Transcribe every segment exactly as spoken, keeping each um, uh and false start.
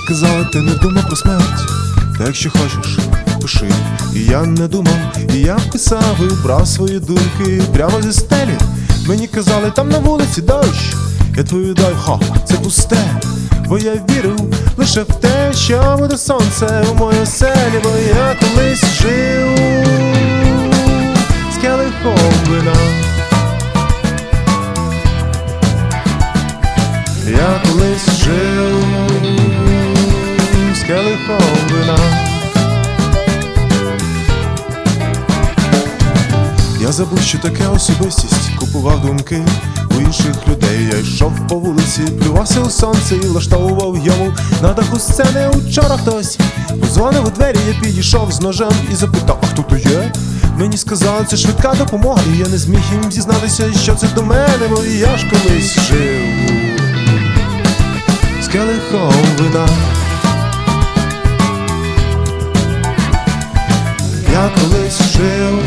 казали, ти не думав про смерть. Та якщо хочеш, пиши. І я не думав, і я писав, і брав свої думки прямо зі стелі. Мені казали, там на вулиці дощ. Я відповідаю, ха, це пусте. Бо я вірив лише в те, що буде сонце у моїй оселі. Бо я колись жив з келихом вина. Я колись жив з келихом вина. Я забув, що таке особистість, купував думки у інших людей. Я йшов по вулиці, плювався у сонце і влаштовував йому на даху сцени. Учора хтось подзвонив у двері, я підійшов з ножем і запитав, а хто то є? Мені сказали, це швидка допомога, і я не зміг їм зізнатися, що це до мене, бо я ж колись жив з келихом вина. Я колись жив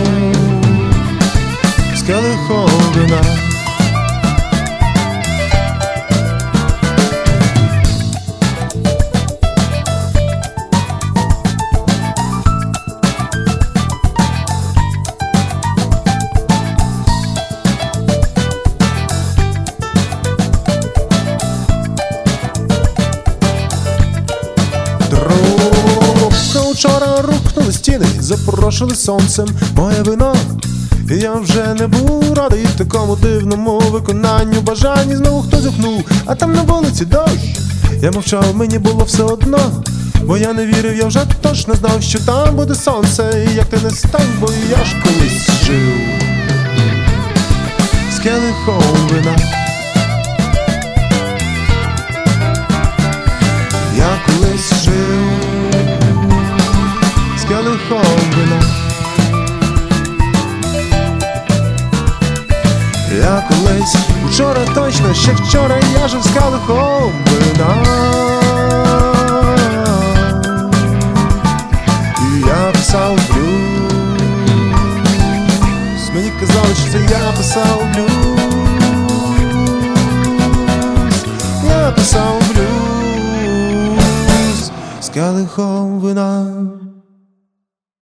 з келихом вина. Вчора рухнули стіни, запорошили сонцем моє вино. І я вже не був радий такому дивному виконанню бажань. І знову хтось гукнув, а там на вулиці дощ. Я мовчав, мені було все одно, бо я не вірив, я вже точно знав, що там буде сонце. І як ти не стань, бо я ж колись жив з келихом вина. Я колись жив з келихом вина. Я колись, вчора точно, ще вчора я жив з келихом вина. І я писав блюз. Мені казали, що це я писав блюз. Я писав блюз з келихом вина.